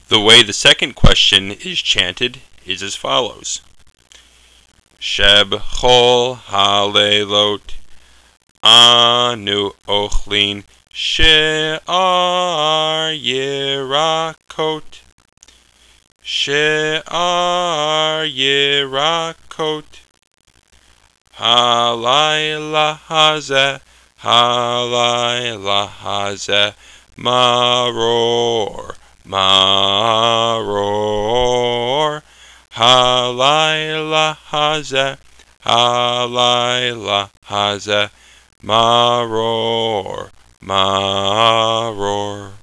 The way the second question is chanted is as follows. Sheb chol halelot anu ochlin she'ar yerakot she'ar yerakot halayla hazeh maror maror halayla hazeh maror maror.